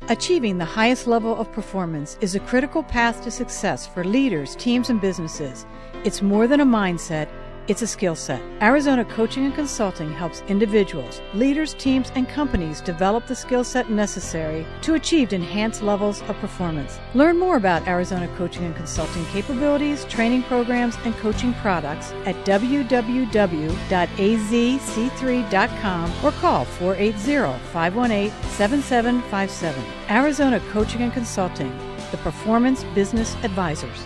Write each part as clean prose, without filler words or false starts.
Achieving the highest level of performance is a critical path to success for leaders, teams, and businesses. It's more than a mindset. It's a skill set. Arizona Coaching and Consulting helps individuals, leaders, teams, and companies develop the skill set necessary to achieve enhanced levels of performance. Learn more about Arizona Coaching and Consulting capabilities, training programs, and coaching products at www.azc3.com or call 480-518-7757. Arizona Coaching and Consulting, the Performance Business Advisors.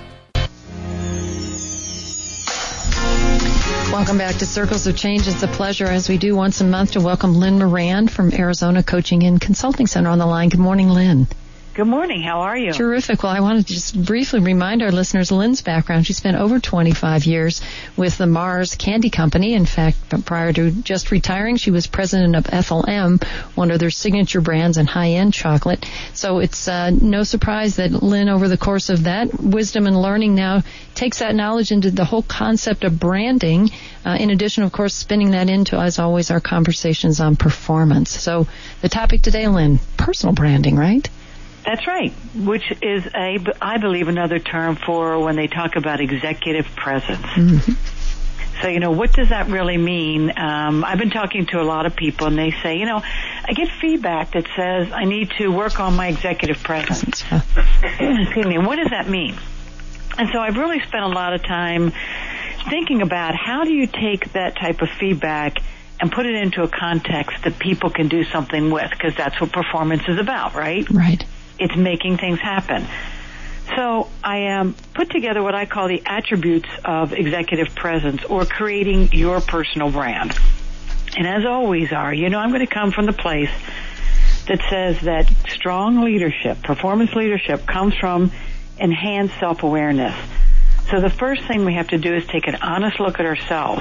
Welcome back to Circles of Change. It's a pleasure, as we do once a month, to welcome Lynn Moran from Arizona Coaching and Consulting Center on the line. Good morning, Lynn. Good morning. How are you? Terrific. Well, I wanted to just briefly remind our listeners Lynn's background. She spent over 25 years with the Mars Candy Company. In fact, prior to just retiring, she was president of FLM, one of their signature brands in high-end chocolate. So it's no surprise that Lynn, over the course of that wisdom and learning, now takes that knowledge into the whole concept of branding, in addition, of course, spinning that into, as always, our conversations on performance. So the topic today, Lynn, personal branding, right? That's right, which is, I believe, another term for when they talk about executive presence. Mm-hmm. So, what does that really mean? I've been talking to a lot of people, and they say, I get feedback that says I need to work on my executive presence. Excuse me, what does that mean? And so I've really spent a lot of time thinking about how do you take that type of feedback and put it into a context that people can do something with, because that's what performance is about, right? Right. It's making things happen. So I put together what I call the attributes of executive presence, or creating your personal brand. And as always I'm going to come from the place that says that strong leadership, performance leadership, comes from enhanced self-awareness. So the first thing we have to do is take an honest look at ourselves,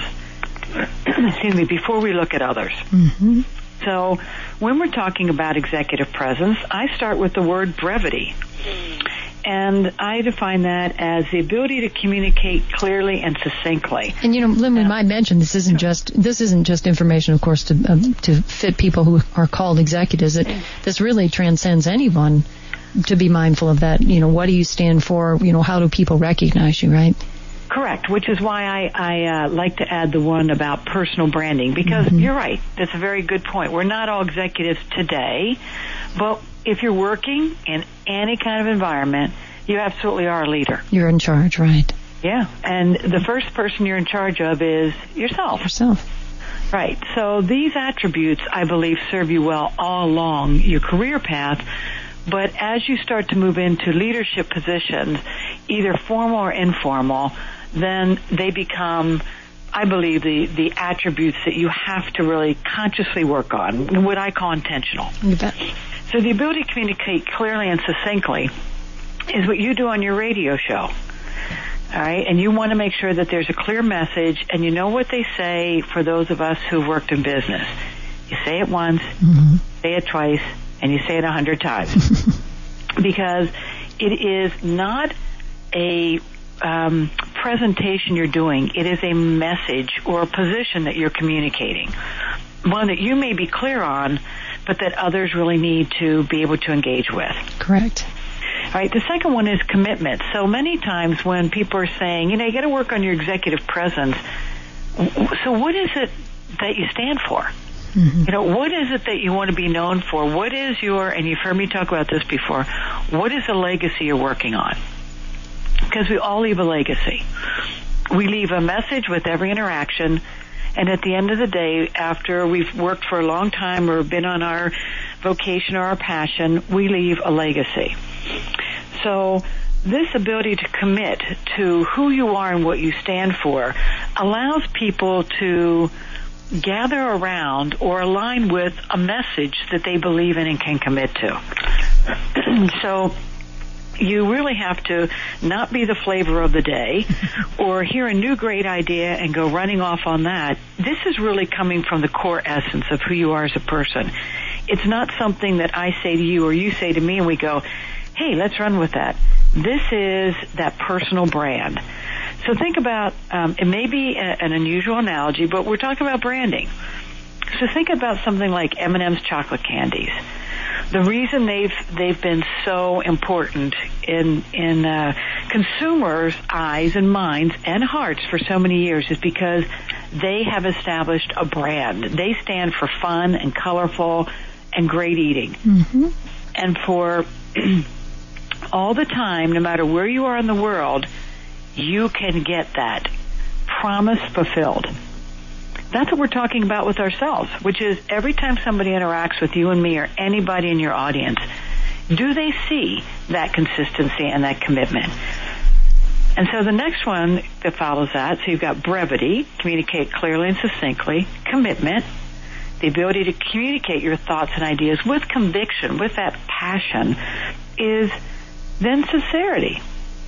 before we look at others. Mm-hmm. So when we're talking about executive presence, I start with the word brevity. And I define that as the ability to communicate clearly and succinctly. And Lynn, we might mention this isn't just information, of course, to fit people who are called executives. This really transcends anyone to be mindful of that. What do you stand for? How do people recognize you, right? Correct, which is why I like to add the one about personal branding, because You're right. That's a very good point. We're not all executives today, but if you're working in any kind of environment, you absolutely are a leader. You're in charge, right? Yeah, and the first person you're in charge of is yourself. Right. So these attributes, I believe, serve you well all along your career path. But as you start to move into leadership positions, either formal or informal, then they become, I believe, the attributes that you have to really consciously work on, what I call intentional. You bet. So the ability to communicate clearly and succinctly is what you do on your radio show. All right, and you want to make sure that there's a clear message, and you know what they say for those of us who've worked in business. You say it once, say it twice, and you say it 100 times. Because it is not a presentation you're doing. It is a message or a position that you're communicating. One that you may be clear on, but that others really need to be able to engage with. Correct. All right. The second one is commitment. So many times when people are saying, you got to work on your executive presence, so what is it that you stand for? Mm-hmm. What is it that you want to be known for? What is and you've heard me talk about this before, what is the legacy you're working on? Because we all leave a legacy. We leave a message with every interaction, and at the end of the day, after we've worked for a long time or been on our vocation or our passion, we leave a legacy. So this ability to commit to who you are and what you stand for allows people to gather around or align with a message that they believe in and can commit to. So you really have to not be the flavor of the day or hear a new great idea and go running off on that. This is really coming from the core essence of who you are as a person. It's not something that I say to you or you say to me and we go, hey, let's run with that. This is that personal brand. So think about, it may be an unusual analogy, but we're talking about branding. So think about something like M&M's chocolate candies. the reason they've been so important in consumers' eyes and minds and hearts for so many years is because they have established a brand. They stand for fun and colorful and great eating. Mm-hmm. And for all the time, no matter where you are in the world, you can get that promise fulfilled. That's what we're talking about with ourselves, which is every time somebody interacts with you and me or anybody in your audience, do they see that consistency and that commitment? And so the next one that follows that, so you've got brevity, communicate clearly and succinctly, commitment, the ability to communicate your thoughts and ideas with conviction, with that passion, is then sincerity.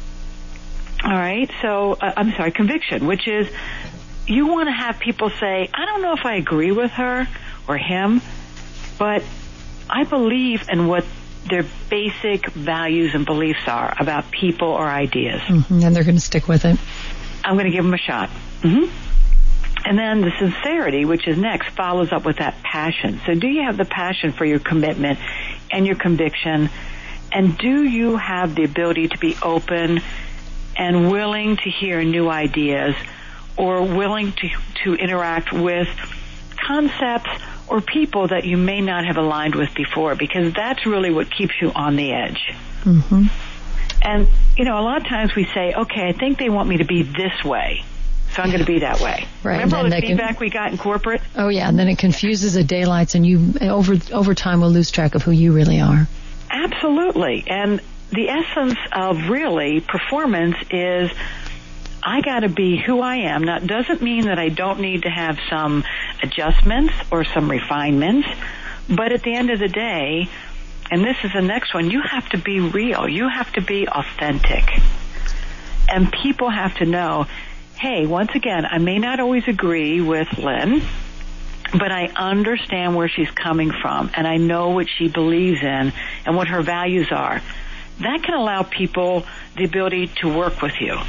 All right, so, conviction, which is you want to have people say, I don't know if I agree with her or him, but I believe in what their basic values and beliefs are about people or ideas. Mm-hmm. And they're going to stick with it. I'm going to give them a shot. Mm-hmm. And then the sincerity, which is next, follows up with that passion. So do you have the passion for your commitment and your conviction? And do you have the ability to be open and willing to hear new ideas or willing to interact with concepts or people that you may not have aligned with before? Because that's really what keeps you on the edge. Mm-hmm. And, a lot of times we say, okay, I think they want me to be this way, so I'm going to be that way. Right. Remember all the feedback we got in corporate? Oh, yeah, and then it confuses the daylights, and you, over time, will lose track of who you really are. Absolutely. And the essence of really performance is I got to be who I am. Now, it doesn't mean that I don't need to have some adjustments or some refinements, but at the end of the day, and this is the next one, you have to be real. You have to be authentic. And people have to know, hey, once again, I may not always agree with Lynn, but I understand where she's coming from, and I know what she believes in and what her values are. That can allow people the ability to work with you.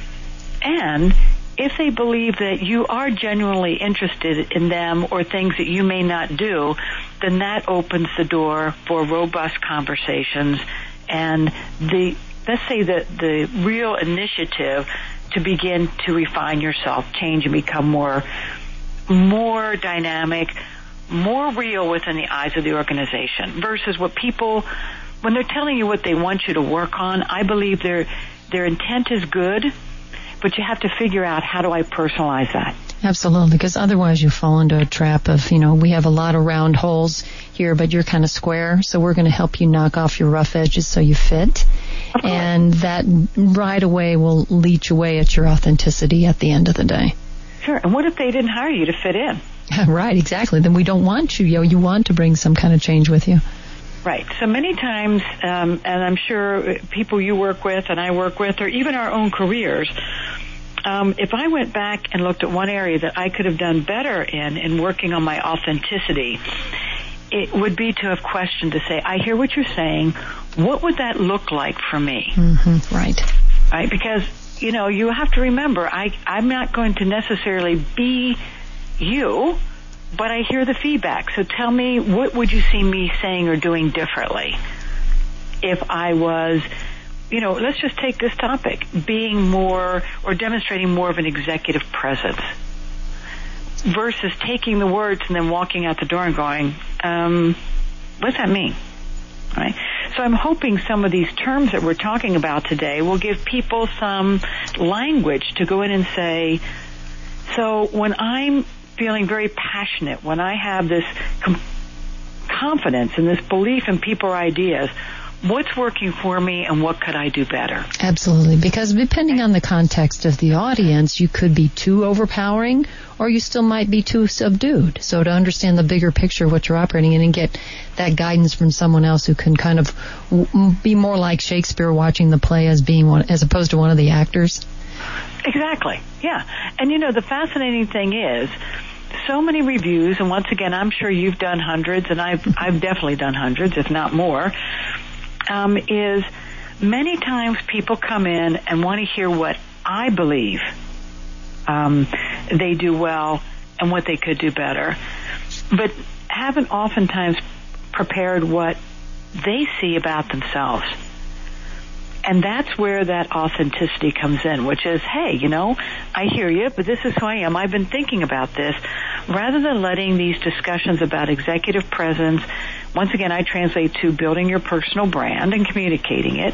And if they believe that you are genuinely interested in them or things that you may not do, then that opens the door for robust conversations and the real initiative to begin to refine yourself, change and become more dynamic, more real within the eyes of the organization versus what people, when they're telling you what they want you to work on, I believe their intent is good, but you have to figure out, how do I personalize that? Absolutely, because otherwise you fall into a trap of, we have a lot of round holes here, but you're kind of square, so we're going to help you knock off your rough edges so you fit. And that right away will leach away at your authenticity at the end of the day. Sure, and what if they didn't hire you to fit in? Right, exactly. Then we don't want you. You want to bring some kind of change with you. Right. So many times, and I'm sure people you work with and I work with, or even our own careers, if I went back and looked at one area that I could have done better in working on my authenticity, it would be to have questioned, to say, I hear what you're saying. What would that look like for me? Mm-hmm. Right. Right, because, you have to remember, I'm not going to necessarily be you, but I hear the feedback. So tell me, what would you see me saying or doing differently if I was, let's just take this topic, being more or demonstrating more of an executive presence versus taking the words and then walking out the door and going, what does that mean? Right? So I'm hoping some of these terms that we're talking about today will give people some language to go in and say, so when I'm feeling very passionate, when I have this confidence and this belief in people or ideas, what's working for me and what could I do better? Absolutely, because depending on the context of the audience, you could be too overpowering or you still might be too subdued. So to understand the bigger picture of what you're operating in and get that guidance from someone else who can kind of be more like Shakespeare watching the play as being one, as opposed to one of the actors. Exactly, yeah. And the fascinating thing is, so many reviews, and once again, I'm sure you've done hundreds, and I've definitely done hundreds, if not more, is many times people come in and want to hear what I believe they do well and what they could do better, but haven't oftentimes prepared what they see about themselves. And that's where that authenticity comes in, which is, hey, you know, I hear you, but this is who I am. I've been thinking about this. Rather than letting these discussions about executive presence, once again, I translate to building your personal brand and communicating it,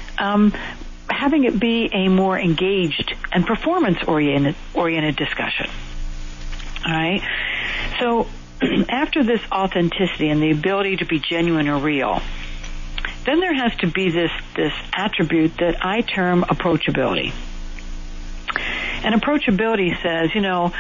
having it be a more engaged and performance-oriented discussion. All right? So after this authenticity and the ability to be genuine or real, then there has to be this attribute that I term approachability. And approachability says, you know,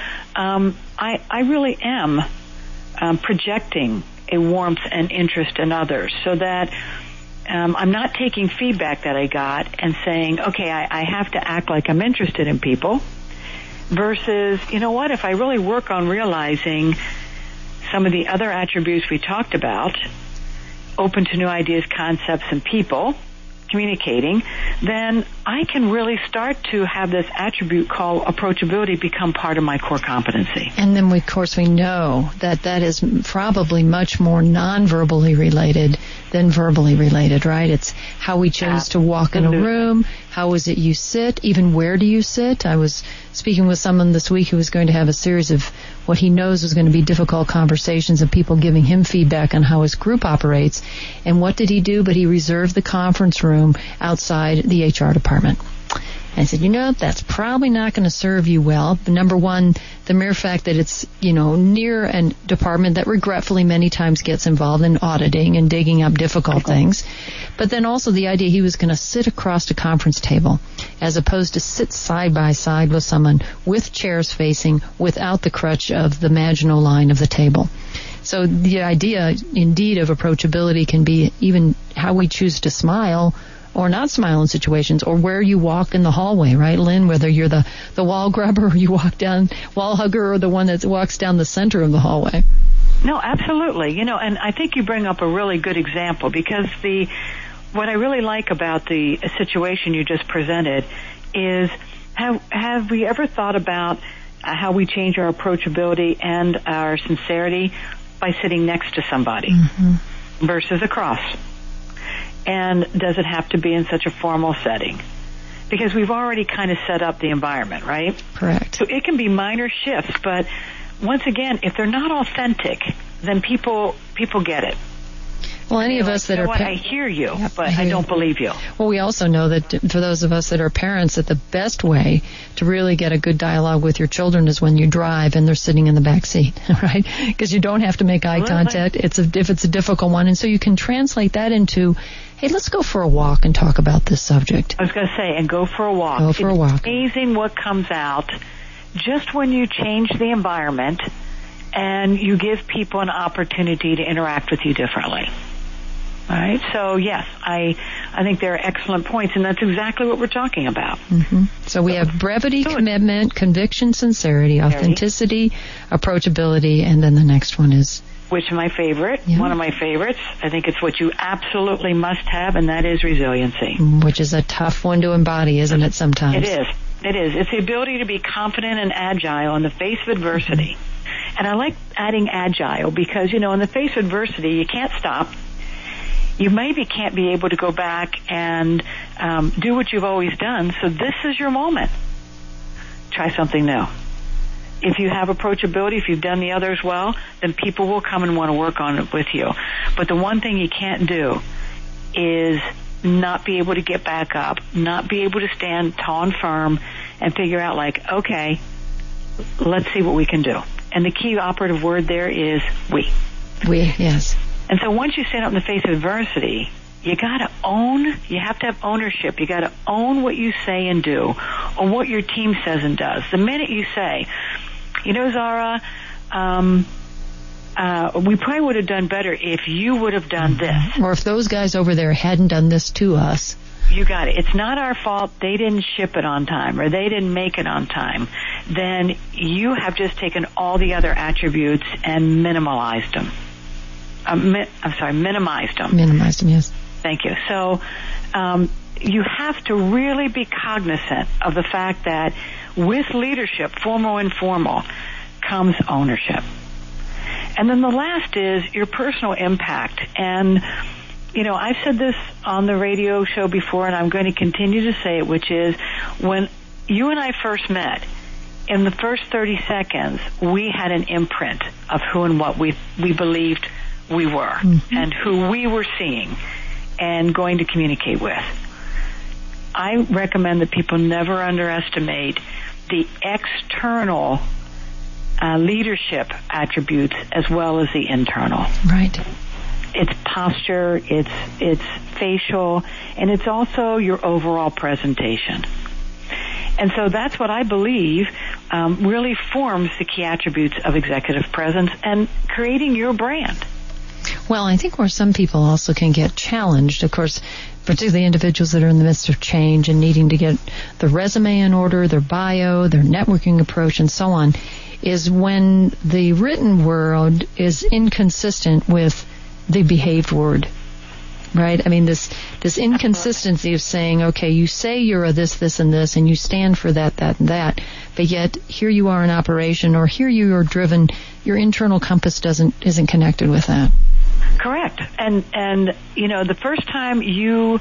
I really am projecting a warmth and interest in others so that I'm not taking feedback that I got and saying, okay, I have to act like I'm interested in people, versus, you know what, if I really work on realizing some of the other attributes we talked about, open to new ideas, concepts, and people, communicating, then I can really start to have this attribute called approachability become part of my core competency. And then, of course, we know that is probably much more non-verbally related than verbally related, right? It's how we chose to walk in a room, how is it you sit, even where do you sit. I was speaking with someone this week who was going to have a series of what he knows was going to be difficult conversations of people giving him feedback on how his group operates. And what did he do? But he reserved the conference room outside the HR department. And I said, you know, that's probably not going to serve you well. Number one, the mere fact that it's, you know, near a department that regretfully many times gets involved in auditing and digging up difficult things. But then also the idea he was going to sit across a conference table as opposed to sit side by side with someone with chairs facing without the crutch of the Maginot Line of the table. So the idea, indeed, of approachability can be even how we choose to smile or not smile in situations, or where you walk in the hallway, right, Lynn? Whether you're the wall grubber or you wall hugger, or the one that walks down the center of the hallway. No, absolutely. You know, and I think you bring up a really good example, because what I really like about the situation you just presented is have we ever thought about how we change our approachability and our sincerity by sitting next to somebody versus across? And does it have to be in such a formal setting? Because we've already kind of set up the environment, right? Correct. So it can be minor shifts, but once again, if they're not authentic, then people get it. Well, any of us that are I hear you, but I don't believe you. Well, we also know that for those of us that are parents, that the best way to really get a good dialogue with your children is when you drive and they're sitting in the back seat, right? Because you don't have to make eye contact. If it's a difficult one, and so you can translate that into, hey, let's go for a walk and talk about this subject. I was going to say, and go for a walk. Go for a walk. It's amazing what comes out just when you change the environment and you give people an opportunity to interact with you differently. All right. So, yes, I think they're excellent points, and that's exactly what we're talking about. So we have brevity, commitment, conviction, sincerity, authenticity, approachability, and then the next one is? Which is my favorite, one of my favorites. I think it's what you absolutely must have, and that is resiliency. Which is a tough one to embody, isn't it, sometimes? It is. It is. It's the ability to be confident and agile in the face of adversity. And I like adding agile because, you know, in the face of adversity, you can't stop. You maybe can't be able to go back and do what you've always done, so this is your moment. Try something new. If you have approachability, if you've done the others well, then people will come and want to work on it with you. But the one thing you can't do is not be able to get back up, not be able to stand tall and firm and figure out, like, okay, let's see what we can do. And the key operative word there is we. We, yes. And so once you stand up in the face of adversity, you got to own, you have to have ownership. You got to own what you say and do, or what your team says and does. The minute you say, you know, Zara, we probably would have done better if you would have done this. Or if those guys over there hadn't done this to us. You got it. It's not our fault they didn't ship it on time or they didn't make it on time. Then you have just taken all the other attributes and minimized them. Minimized them. Minimized them, yes. Thank you. So you have to really be cognizant of the fact that with leadership, formal and informal, comes ownership. And then the last is your personal impact. And I've said this on the radio show before, and I'm going to continue to say it, which is when you and I first met, in the first 30 seconds, we had an imprint of who and what we believed we were, and who we were seeing and going to communicate with. I recommend that people never underestimate the external leadership attributes as well as the internal. Right. It's posture, it's facial, and it's also your overall presentation. And so that's what I believe really forms the key attributes of executive presence and creating your brand. Well, I think where some people also can get challenged, of course, particularly individuals that are in the midst of change and needing to get the resume in order, their bio, their networking approach, and so on, is when the written word is inconsistent with the behaved word. Right? I mean, this inconsistency of saying, okay, you say you're a this, this, and this, and you stand for that, that, and that, but yet here you are in operation, or here you are driven, your internal compass isn't connected with that. Correct. And the first time you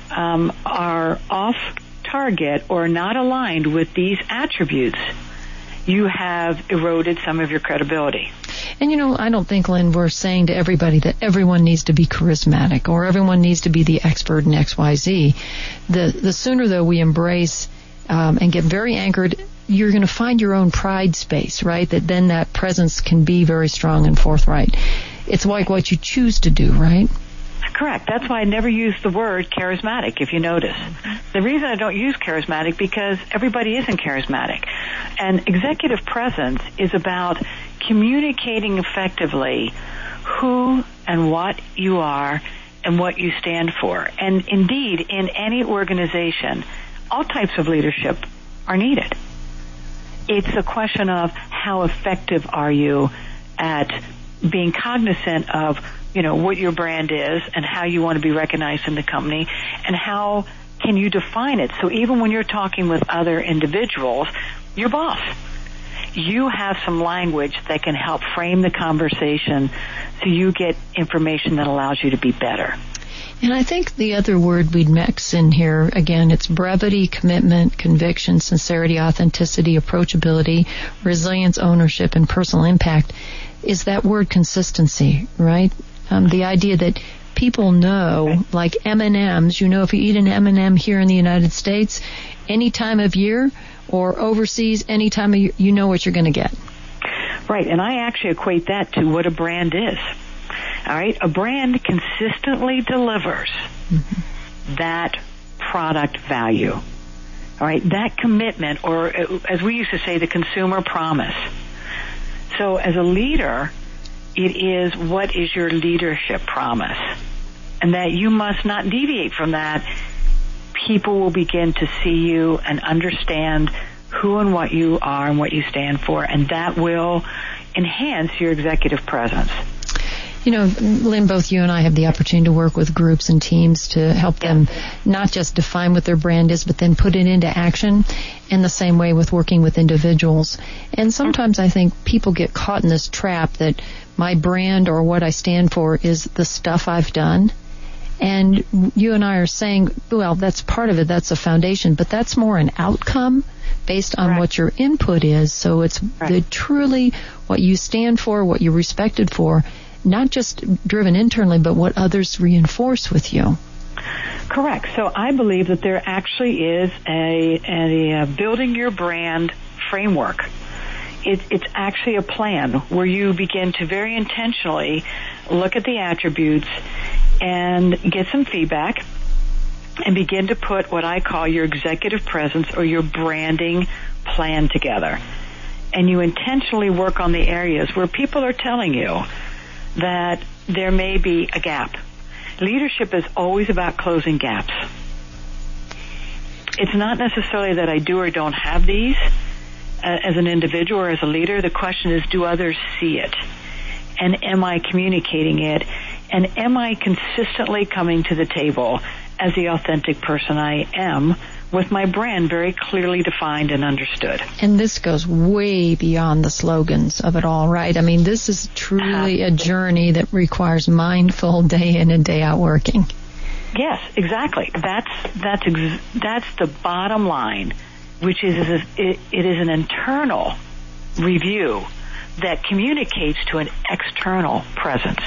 are off target or not aligned with these attributes, you have eroded some of your credibility. And I don't think, Lynn, we're saying to everybody that everyone needs to be charismatic or everyone needs to be the expert in XYZ. The sooner, though, we embrace and get very anchored, you're going to find your own pride space, right? That presence can be very strong and forthright. It's like what you choose to do, right? Correct. That's why I never use the word charismatic, if you notice. The reason I don't use charismatic, because everybody isn't charismatic. And executive presence is about communicating effectively who and what you are and what you stand for. And indeed, in any organization, all types of leadership are needed. It's a question of how effective are you at being cognizant of what your brand is and how you want to be recognized in the company, and how can you define it. So even when you're talking with other individuals, your boss, you have some language that can help frame the conversation so you get information that allows you to be better. And I think the other word we'd mix in here, again, it's brevity, commitment, conviction, sincerity, authenticity, approachability, resilience, ownership, and personal impact, is that word consistency, right? The idea that people know, like M&Ms, if you eat an M&M here in the United States, any time of year, or overseas, any time of year, you know what you're going to get. Right, and I actually equate that to what a brand is. All right, a brand consistently delivers that product value. All right, that commitment, or as we used to say, the consumer promise. So as a leader, it is, what is your leadership promise? And that you must not deviate from that. People will begin to see you and understand who and what you are and what you stand for, and that will enhance your executive presence. Lynn, both you and I have the opportunity to work with groups and teams to help them not just define what their brand is, but then put it into action, in the same way with working with individuals. And sometimes I think people get caught in this trap that my brand or what I stand for is the stuff I've done. And you and I are saying, well, that's part of it, that's a foundation, but that's more an outcome based on what your input is. So it's truly what you stand for, what you're respected for, not just driven internally, but what others reinforce with you. Correct. So I believe that there actually is a building your brand framework. It's actually a plan where you begin to very intentionally look at the attributes and get some feedback and begin to put what I call your executive presence or your branding plan together. And you intentionally work on the areas where people are telling you that there may be a gap. Leadership is always about closing gaps. It's not necessarily that I do or don't have these as an individual or as a leader. The question is, do others see it? And am I communicating it? And am I consistently coming to the table as the authentic person I am, with my brand very clearly defined and understood. And this goes way beyond the slogans of it all, right? I mean, this is truly a journey that requires mindful day in and day out working. Yes, exactly. That's the bottom line, which is it is an internal review that communicates to an external presence.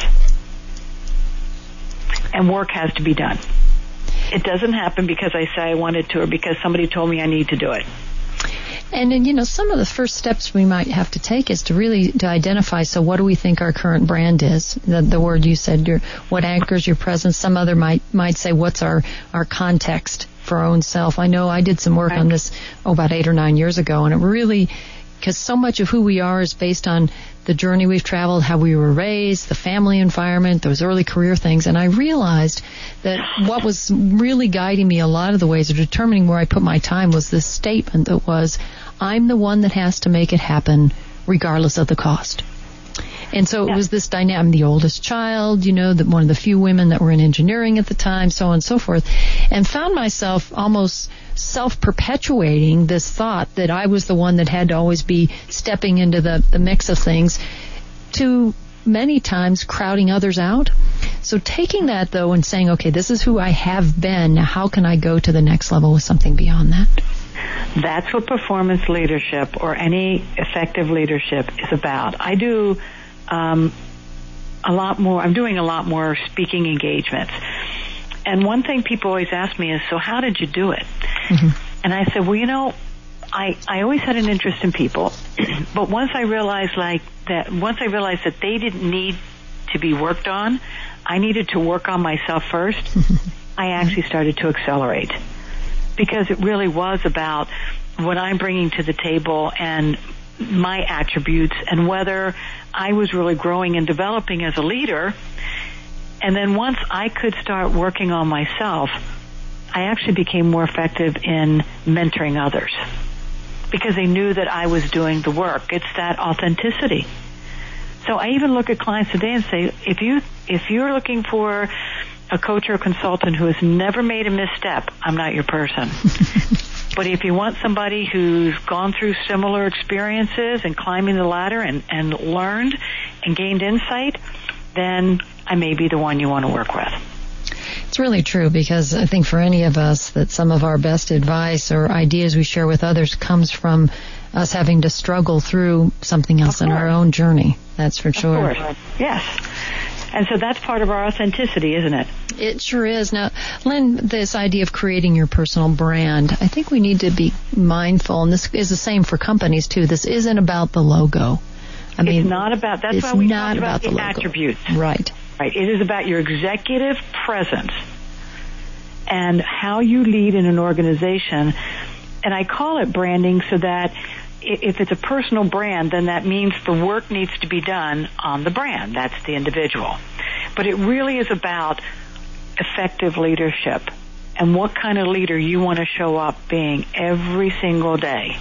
And work has to be done. It doesn't happen because I say I wanted to or because somebody told me I need to do it. And then, some of the first steps we might have to take is to identify, so what do we think our current brand is? The word you said, what anchors your presence. Some other might say, what's our context for our own self? I know I did some work on this, about 8 or 9 years ago, and it really, because so much of who we are is based on the journey we've traveled, how we were raised, the family environment, those early career things. And I realized that what was really guiding me a lot of the ways of determining where I put my time was this statement that was, I'm the one that has to make it happen regardless of the cost. And so it was this dynamic. I'm the oldest child, one of the few women that were in engineering at the time, so on and so forth, and found myself almost self-perpetuating this thought that I was the one that had to always be stepping into the mix of things, to many times crowding others out. So taking that, though, and saying, okay, this is who I have been, now how can I go to the next level with something beyond that? That's what performance leadership or any effective leadership is about. I do a lot more. I'm doing a lot more speaking engagements. And one thing people always ask me is, so how did you do it? Mm-hmm. And I said, well, I always had an interest in people, but once I realized that they didn't need to be worked on, I needed to work on myself first. I actually started to accelerate, because it really was about what I'm bringing to the table and my attributes and whether I was really growing and developing as a leader. And then once I could start working on myself, I actually became more effective in mentoring others because they knew that I was doing the work. It's that authenticity. So I even look at clients today and say, if you're looking for a coach or a consultant who has never made a misstep, I'm not your person. But if you want somebody who's gone through similar experiences and climbing the ladder and learned and gained insight, then I may be the one you want to work with. It's really true, because I think for any of us that some of our best advice or ideas we share with others comes from us having to struggle through something else in our own journey. That's for sure. Of course. Yes. And so that's part of our authenticity, isn't it? It sure is. Now, Lynn, this idea of creating your personal brand, I think we need to be mindful, and this is the same for companies too. This isn't about the logo. It's not about, that's why we talk about the attributes. Right. Right. It is about your executive presence and how you lead in an organization. And I call it branding so that if it's a personal brand, then that means the work needs to be done on the brand. That's the individual. But it really is about effective leadership and what kind of leader you want to show up being every single day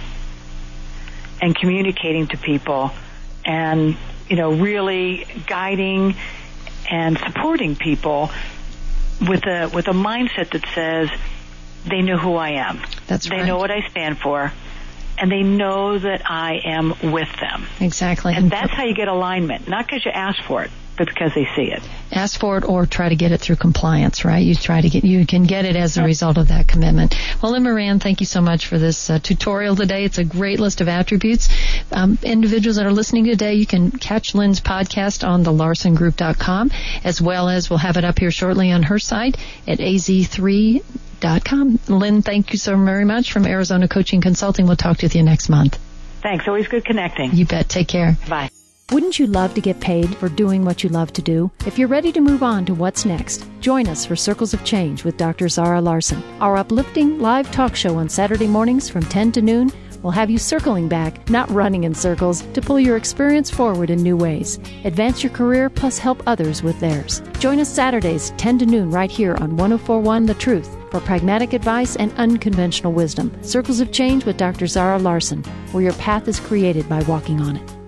and communicating to people and, really guiding and supporting people with a mindset that says they know who I am. That's right. They know what I stand for. And they know that I am with them. Exactly. And that's how you get alignment, not because you ask for it, but because they see it. Ask for it or try to get it through compliance, right? You can get it as a result of that commitment. Well, Lynn Moran, thank you so much for this tutorial today. It's a great list of attributes. Individuals that are listening today, you can catch Lynn's podcast on thelarsongroup.com, as well as we'll have it up here shortly on her site at az3.com. Lynn, thank you so very much from Arizona Coaching Consulting. We'll talk to you next month. Thanks. Always good connecting. You bet. Take care. Bye. Wouldn't you love to get paid for doing what you love to do? If you're ready to move on to what's next, join us for Circles of Change with Dr. Zara Larson. Our uplifting live talk show on Saturday mornings from 10 to noon will have you circling back, not running in circles, to pull your experience forward in new ways. Advance your career plus help others with theirs. Join us Saturdays 10 to noon right here on 104.1 The Truth for pragmatic advice and unconventional wisdom. Circles of Change with Dr. Zara Larson, where your path is created by walking on it.